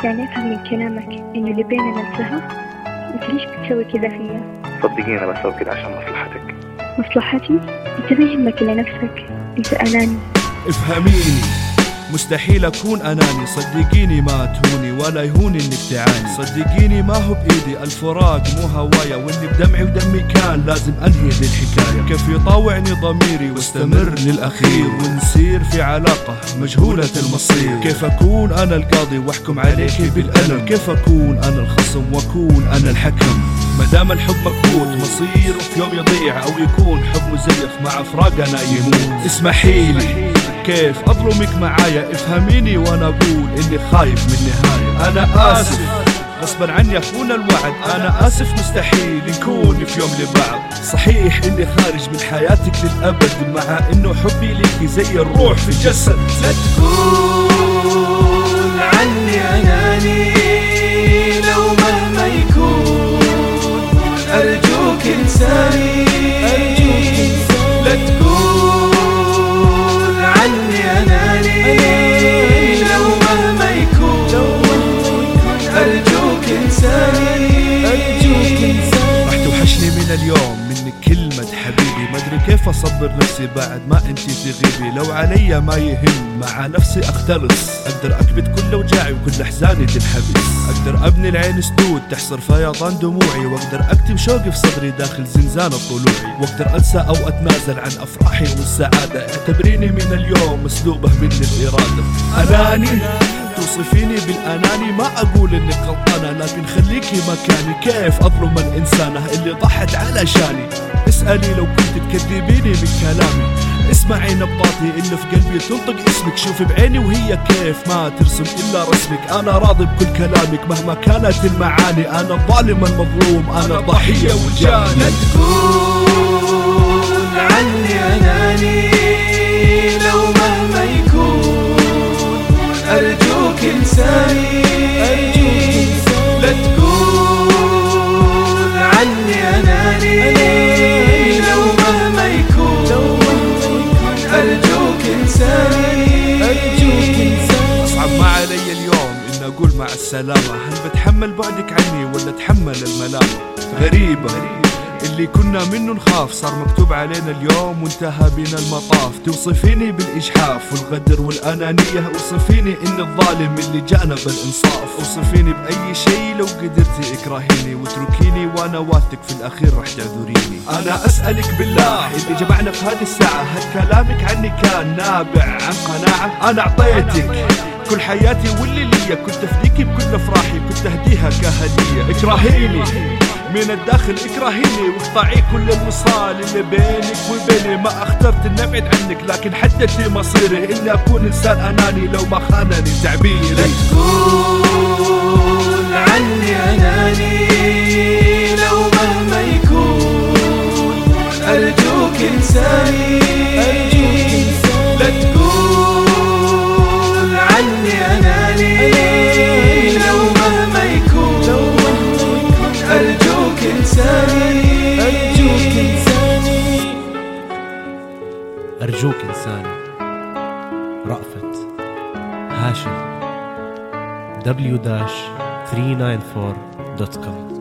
يعني أفهم من كلامك إنه اللي بيننا انتهى؟ أنت ليش بتسوي كذا فيا؟ صدقيني أنا بسوي كذا عشان مصلحتك. مصلحتي؟ أنت ما يهمك إلا نفسك، أنت أناني. افهميني، مستحيل أكون أناني، صدقيني ما تهوني ولا يهوني إنك تعاني، صدقيني ما هو بإيدي الفراق مو هوايا، وإني بدمعي ودمي كان لازم أنهي للحكاية، كيف يطاوعني ضميري واستمر للأخير ونسير في علاقة مجهولة المصير، كيف أكون أنا القاضي واحكم عليك بالألم، كيف أكون أنا الخصم واكون أنا الحكم، مدام الحب مكبوت مصيره في يوم يضيع أو يكون حب مزيف مع فراقنا يموت، اسمحيلي كيف أظلمك معايا، افهميني وانا اقول اني خايف من النهاية، انا اسف غصبا عني اخون الوعد، انا اسف مستحيل نكون في يوم لبعض، صحيح اني خارج من حياتك للابد مع انه حبي ليكي زي الروح في الجسد، لا تقول عني اناني لو مهما يكون، ارجوك انساني، لا تقول عني اناني لو مهما يكون، ارجوك انساني، راح توحشني من اليوم منك كلمة حبيبي، ما ادري كيف اصبر نفسي بعد ما انتي تغيبي، لو علي ما يهم مع نفسي اختلص، اقدر اكبت كل وجاعي وكل احزاني تنحبس، اقدر ابني العين سدود تحصر فيضان دموعي، واقدر اكتم شوقي في صدري داخل زنزان الطلوعي، واقدر انسى او اتنازل عن افراحي والسعادة، اعتبريني من اليوم مسلوبه مني الاراده، اناني توصفيني بالأناني، ما أقول إنك غلطانة لكن خليكي مكاني، كيف أظلم الإنسانة اللي ضحت علشاني، اسألي لو كنت تكذبيني من كلامي، اسمعي نبضاتي اللي في قلبي تنطق اسمك، شوفي بعيني وهي كيف ما ترسم إلا رسمك، أنا راضي بكل كلامك مهما كانت المعاني، أنا الظالم المظلوم أنا الضحية والجاني، لا تقول عني أناني لو مهما يكون، أرجوك إنساني، لا تقول عني أناني لو مهما يكون، أرجوك إنساني، أصعب ما علي اليوم إن أقول مع السلامة، هل بتحمل بعدك عني ولا تحمل الملامة، غريبة اللي كنا منه نخاف صار مكتوب علينا اليوم وانتهى بنا المطاف، توصفيني بالإجحاف والغدر والأنانية، وصفيني إن الظالم اللي جانا بالإنصاف، وصفيني بأي شيء لو قدرتي اكرهيني واتركيني وانا واثق في الأخير رح تعذريني، أنا أسألك بالله اللي جمعنا في هذه الساعة، هل كلامك عني كان نابع عن قناعة، أنا أعطيتك كل حياتي واللي ليا، كنت أفديكي بكل أفراحي كنت أهديها كهدية، اكرهيني من الداخل اكرهيني واقطعي كل الوصال اللي بينك وبيني، ما اخترت ان ابعد عنك لكن حددتي مصيري اني اكون انسان اناني لو ما خانني تعبيري، لا تقول عني اناني لو مهما يكون، ارجوك انساني، لا تقول عني اناني لو مهما يكون، أرجوك إنساني، أرجوك إنساني. رأفت هاشم w-394.com